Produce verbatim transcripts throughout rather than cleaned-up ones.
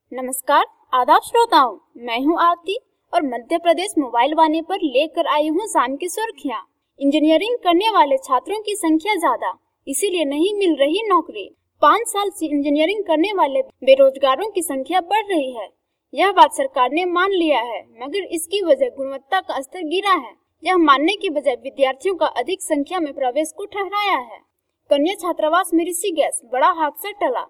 नमस्कार, आदाब श्रोताओं, मैं हूं आरती और मध्य प्रदेश मोबाइल वाणी पर लेकर आई हूं शाम की सुर्खियां। इंजीनियरिंग करने वाले छात्रों की संख्या ज्यादा, इसीलिए नहीं मिल रही नौकरी। पाँच साल से इंजीनियरिंग करने वाले बेरोजगारों की संख्या बढ़ रही है। यह बात सरकार ने मान लिया है, मगर इसकी वजह गुणवत्ता का स्तर गिरा है। यह मानने की बजाय विद्यार्थियों का अधिक संख्या में प्रवेश को ठहराया है। कन्या छात्रावास में ऋषि गैस, बड़ा हादसा टला।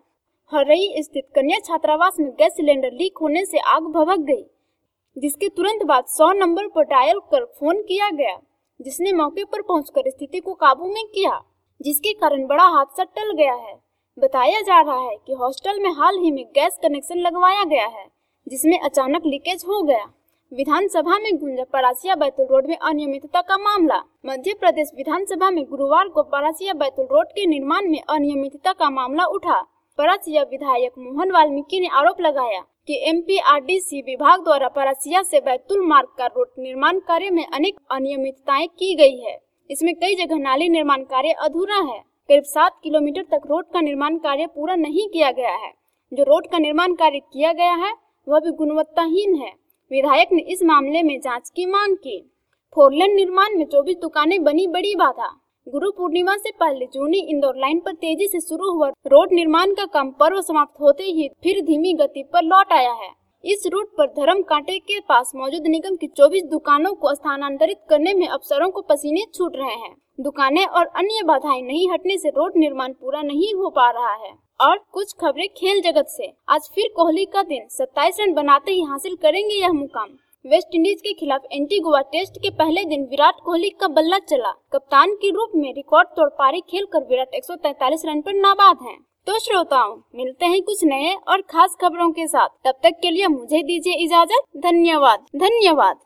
हरई स्थित कन्या छात्रावास में गैस सिलेंडर लीक होने से आग भभक गई, जिसके तुरंत बाद सौ नंबर पर डायल कर फोन किया गया, जिसने मौके पर पहुंचकर स्थिति को काबू में किया, जिसके कारण बड़ा हादसा टल गया है। बताया जा रहा है कि हॉस्टल में हाल ही में गैस कनेक्शन लगवाया गया है, जिसमें अचानक लीकेज हो गया। विधानसभा में गूंजा परासिया बैतूल रोड में अनियमितता का मामला। मध्य प्रदेश विधानसभा में गुरुवार को परासिया बैतूल रोड के निर्माण में अनियमितता का मामला उठा। परासिया विधायक मोहन वाल्मीकि ने आरोप लगाया कि एमपीआरडीसी विभाग द्वारा परासिया से बैतूल मार्ग का रोड निर्माण कार्य में अनेक अनियमितताएं की गई है। इसमें कई जगह नाली निर्माण कार्य अधूरा है। करीब सात किलोमीटर तक रोड का निर्माण कार्य पूरा नहीं किया गया है। जो रोड का निर्माण कार्य किया गया है वह भी गुणवत्ताहीन है। विधायक ने इस मामले में जाँच की मांग की। फोरलेन निर्माण में चौबीस दुकानें बनी बड़ी बाधा। गुरु पूर्णिमा से पहले जूनी इंदौर लाइन पर तेजी से शुरू हुआ रोड निर्माण का काम पर्व समाप्त होते ही फिर धीमी गति पर लौट आया है। इस रूट पर धर्म कांटे के पास मौजूद निगम की चौबीस दुकानों को स्थानांतरित करने में अफसरों को पसीने छूट रहे हैं। दुकानें और अन्य बाधाएं नहीं हटने से रोड निर्माण पूरा नहीं हो पा रहा है। और कुछ खबरें खेल जगत से। आज फिर कोहली का दिन, सत्ताईस रन बनाते ही हासिल करेंगे यह मुकाम। वेस्ट इंडीज के खिलाफ एंटीगुआ टेस्ट के पहले दिन विराट कोहली का बल्ला चला। कप्तान के रूप में रिकॉर्ड तोड़ पारी खेलकर विराट एक सौ तैंतालीस रन पर नाबाद हैं। तो श्रोताओं, मिलते हैं कुछ नए और खास खबरों के साथ। तब तक के लिए मुझे दीजिए इजाजत। धन्यवाद धन्यवाद।